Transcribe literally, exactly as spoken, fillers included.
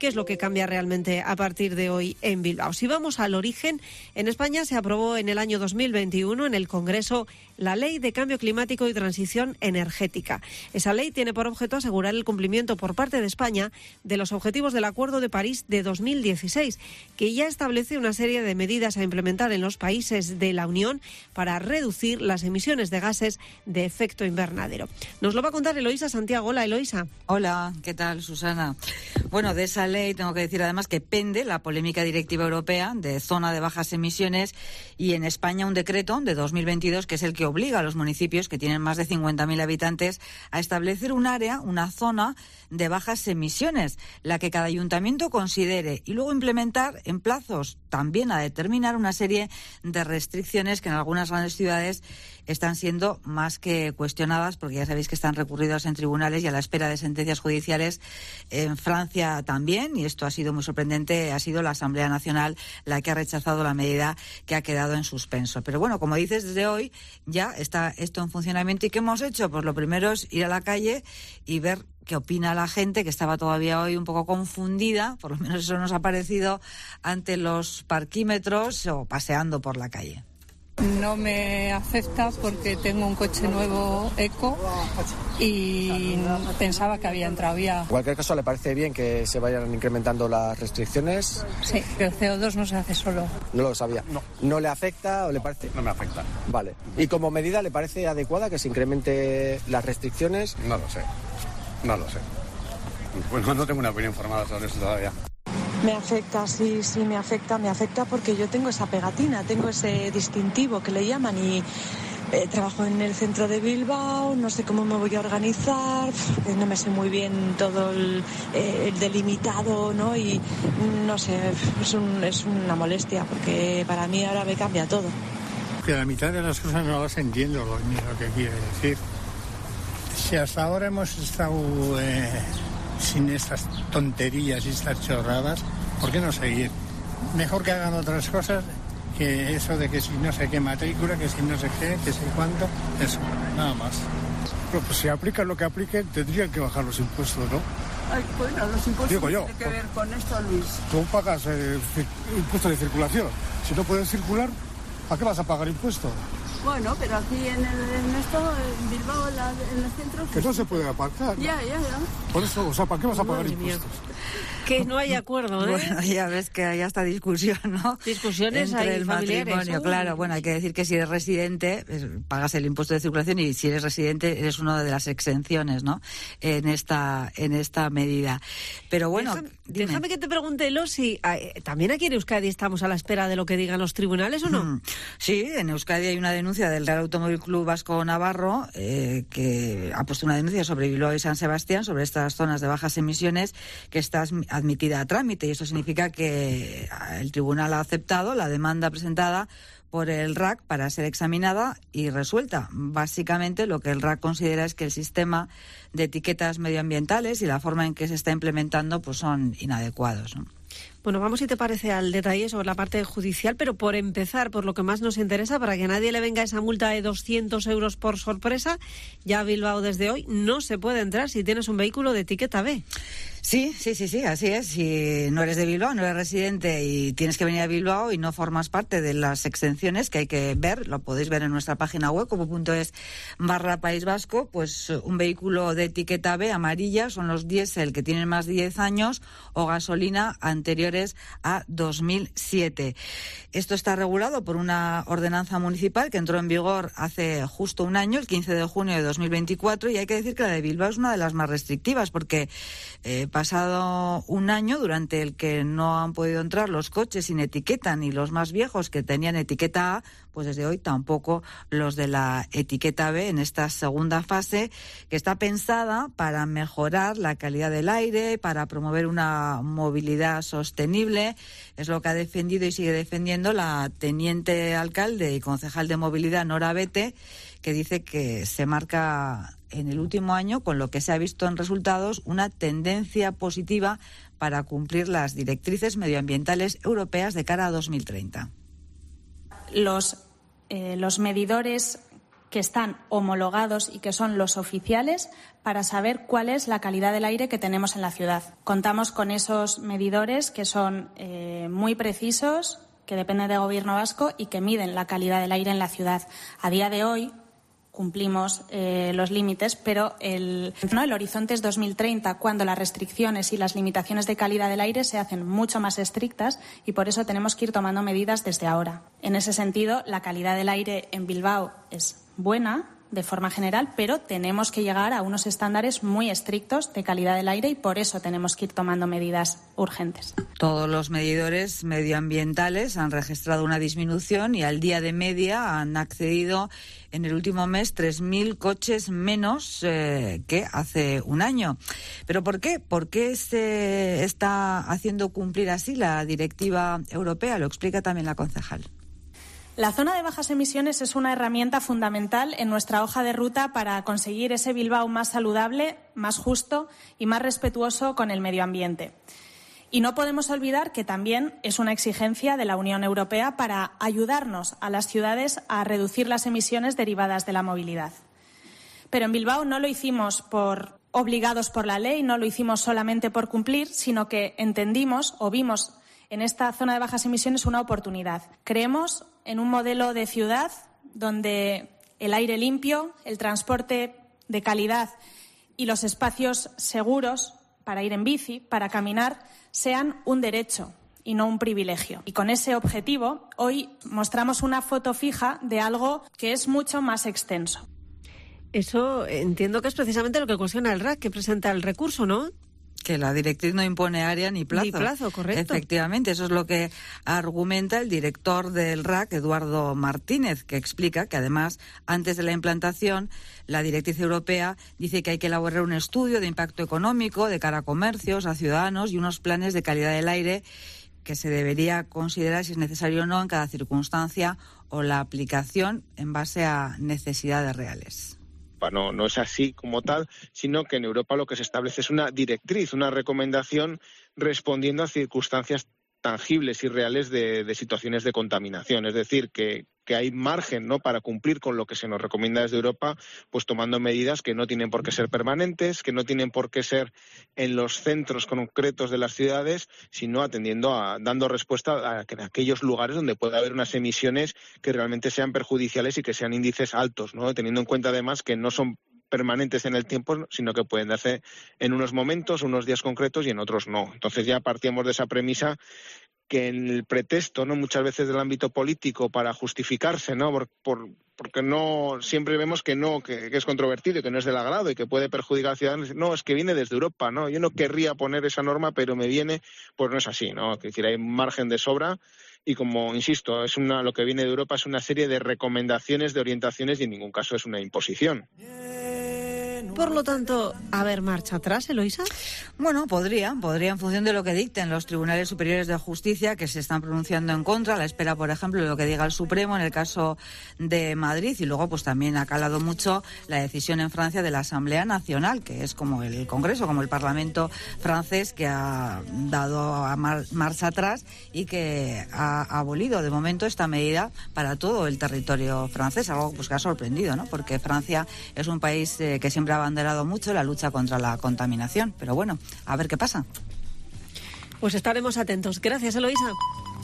¿Qué es lo que cambia realmente a partir de hoy en Bilbao? Si vamos al origen, en España se aprobó en el año dos mil veintiuno en el Congreso la Ley de Cambio Climático y Transición Energética. Esa ley tiene por objeto asegurar el cumplimiento por parte de España de los objetivos del Acuerdo de París de dos mil dieciséis, que ya establece una serie de medidas a implementar en los países de la Unión para reducir las emisiones de gases de efecto invernadero. Nos lo va a contar Eloísa Santiago. Hola, Eloísa. Hola, ¿qué tal, Susana? Bueno, de esa ley tengo que decir además que pende la polémica directiva europea de zona de bajas emisiones y en España un decreto de dos mil veintidós que es el que obliga a los municipios que tienen más de cincuenta mil habitantes a establecer un área, una zona de bajas emisiones, la que cada ayuntamiento considere y luego implementar en plazos también a determinar una serie de restricciones que en algunas grandes ciudades están siendo más que cuestionadas porque ya sabéis que están recurridas en tribunales y a la espera de sentencias judiciales. En Francia también, y esto ha sido muy sorprendente, ha sido la Asamblea Nacional la que ha rechazado la medida que ha quedado en suspenso. Pero bueno, como dices, desde hoy ya está esto en funcionamiento. ¿Y qué hemos hecho? Pues lo primero es ir a la calle y ver qué opina la gente, que estaba todavía hoy un poco confundida, por lo menos eso nos ha parecido, ante los parquímetros o paseando por la calle. No me afecta porque tengo un coche nuevo eco y pensaba que había entrado ya. En cualquier caso, ¿le parece bien que se vayan incrementando las restricciones? Sí, que el C O dos no se hace solo. No lo sabía. No. ¿No le afecta o le parece? No me afecta. Vale. ¿Y como medida le parece adecuada que se incremente las restricciones? No lo sé. No lo sé. Bueno, no tengo una opinión formada sobre eso todavía. Me afecta, sí, sí, me afecta, me afecta porque yo tengo esa pegatina, tengo ese distintivo que le llaman y eh, trabajo en el centro de Bilbao, no sé cómo me voy a organizar, no me sé muy bien todo el, eh, el delimitado, ¿no? Y no sé, es, un, es una molestia porque para mí ahora me cambia todo. Que la mitad de las cosas no las entiendo, lo, ni lo que quiere decir. Si hasta ahora hemos estado eh, sin estas tonterías y estas chorradas, ¿por qué no seguir? Mejor que hagan otras cosas que eso de que si no sé qué matrícula, que si no sé qué, que sé cuánto, eso, nada más. Bueno, pues si aplican lo que apliquen, tendrían que bajar los impuestos, ¿no? Ay, bueno, los impuestos Digo yo, tienen que ver con esto, Luis. Tú pagas eh, impuestos de circulación. Si no puedes circular, ¿a qué vas a pagar impuestos? Bueno, pero aquí en, el, en esto, en Bilbao, en, la, en el centro... Que no se puede aparcar. Ya, ya, ya. Por eso, o sea, ¿para qué vas a pagar Madre impuestos? Mía. Que no hay acuerdo, ¿eh? Bueno, ya ves que hay hasta discusión, ¿no? Discusiones entre hay el familiares. matrimonio, Uy. claro. Bueno, hay que decir que si eres residente, pagas el impuesto de circulación y si eres residente eres una de las exenciones, ¿no? En esta en esta medida. Pero bueno, déjame, déjame que te pregunte, Elo, si eh, también aquí en Euskadi estamos a la espera de lo que digan los tribunales o no. Mm, sí, en Euskadi hay una denuncia del Real Automóvil Club Vasco Navarro eh, que ha puesto una denuncia sobre Bilbao y San Sebastián, sobre estas zonas de bajas emisiones, que está admitida a trámite, y eso significa que el tribunal ha aceptado la demanda presentada por el R A C para ser examinada y resuelta. Básicamente lo que el R A C considera es que el sistema de etiquetas medioambientales y la forma en que se está implementando pues son inadecuados, ¿no? Bueno, vamos, si te parece, al detalle sobre la parte judicial, pero por empezar, por lo que más nos interesa, para que nadie le venga esa multa de doscientos euros por sorpresa, ya a Bilbao desde hoy no se puede entrar si tienes un vehículo de etiqueta B. Sí, sí, sí, sí, así es. Si no eres de Bilbao, no eres residente y tienes que venir a Bilbao y no formas parte de las exenciones que hay que ver, lo podéis ver en nuestra página web, como.es barra País Vasco, pues un vehículo de etiqueta B amarilla son los diésel que tienen más de diez años o gasolina anteriores a dos mil siete. Esto está regulado por una ordenanza municipal que entró en vigor hace justo un año, el quince de junio de dos mil veinticuatro, y hay que decir que la de Bilbao es una de las más restrictivas porque eh, pasado un año durante el que no han podido entrar los coches sin etiqueta ni los más viejos que tenían etiqueta A, pues desde hoy tampoco los de la etiqueta B en esta segunda fase, que está pensada para mejorar la calidad del aire, para promover una movilidad sostenible. Es lo que ha defendido y sigue defendiendo la teniente alcalde y concejal de movilidad Nora Bete, que dice que se marca en el último año, con lo que se ha visto en resultados, una tendencia positiva para cumplir las directrices medioambientales europeas de cara a dos mil treinta. Los, eh, los medidores que están homologados y que son los oficiales para saber cuál es la calidad del aire que tenemos en la ciudad. Contamos con esos medidores que son eh, muy precisos, que dependen del Gobierno vasco y que miden la calidad del aire en la ciudad. A día de hoy cumplimos eh, los límites, pero el, ¿no? el horizonte es dos mil treinta, cuando las restricciones y las limitaciones de calidad del aire se hacen mucho más estrictas y por eso tenemos que ir tomando medidas desde ahora. En ese sentido, la calidad del aire en Bilbao es buena de forma general, pero tenemos que llegar a unos estándares muy estrictos de calidad del aire y por eso tenemos que ir tomando medidas urgentes. Todos los medidores medioambientales han registrado una disminución y al día de media han accedido en el último mes tres mil coches menos eh, que hace un año. ¿Pero por qué? ¿Por qué se está haciendo cumplir así la directiva europea? Lo explica también la concejal. La zona de bajas emisiones es una herramienta fundamental en nuestra hoja de ruta para conseguir ese Bilbao más saludable, más justo y más respetuoso con el medio ambiente. Y no podemos olvidar que también es una exigencia de la Unión Europea para ayudarnos a las ciudades a reducir las emisiones derivadas de la movilidad. Pero en Bilbao no lo hicimos por obligados por la ley, no lo hicimos solamente por cumplir, sino que entendimos o vimos en esta zona de bajas emisiones una oportunidad. Creemos en un modelo de ciudad donde el aire limpio, el transporte de calidad y los espacios seguros para ir en bici, para caminar, sean un derecho y no un privilegio. Y con ese objetivo, hoy mostramos una foto fija de algo que es mucho más extenso. Eso entiendo que es precisamente lo que cuestiona el R A C, que presenta el recurso, ¿no? Que la directriz no impone área ni plazo. Ni plazo, correcto. Efectivamente, eso es lo que argumenta el director del R A C, Eduardo Martínez, que explica que además, antes de la implantación, la directriz europea dice que hay que elaborar un estudio de impacto económico de cara a comercios, a ciudadanos y unos planes de calidad del aire que se debería considerar si es necesario o no en cada circunstancia o la aplicación en base a necesidades reales. No, no es así como tal, sino que en Europa lo que se establece es una directriz, una recomendación respondiendo a circunstancias tangibles y reales de, de situaciones de contaminación. Es decir, que, que hay margen, ¿no?, para cumplir con lo que se nos recomienda desde Europa, pues tomando medidas que no tienen por qué ser permanentes, que no tienen por qué ser en los centros concretos de las ciudades, sino atendiendo a, dando respuesta a, a aquellos lugares donde puede haber unas emisiones que realmente sean perjudiciales y que sean índices altos, ¿no?, teniendo en cuenta además que no son permanentes en el tiempo, sino que pueden darse en unos momentos, unos días concretos y en otros no. Entonces ya partíamos de esa premisa que en el pretexto, ¿no?, muchas veces del ámbito político para justificarse, ¿no?, por, por, porque no siempre vemos que no, que, que es controvertido y que no es del agrado y que puede perjudicar a ciudadanos. No, es que viene desde Europa, ¿no? Yo no querría poner esa norma, pero me viene, pues no es así, ¿no? Es decir, hay margen de sobra y como insisto, es una lo que viene de Europa es una serie de recomendaciones, de orientaciones y en ningún caso es una imposición. Por lo tanto, ¿a ver marcha atrás, Eloísa? Bueno, podría, podría en función de lo que dicten los tribunales superiores de justicia que se están pronunciando en contra, a la espera, por ejemplo, de lo que diga el Supremo en el caso de Madrid y luego pues también ha calado mucho la decisión en Francia de la Asamblea Nacional, que es como el Congreso, como el Parlamento francés que ha dado a mar- marcha atrás y que ha abolido de momento esta medida para todo el territorio francés, algo pues que ha sorprendido, ¿no? Porque Francia es un país eh, que siempre ha abanderado mucho la lucha contra la contaminación. Pero bueno, a ver qué pasa. Pues estaremos atentos. Gracias, Eloísa.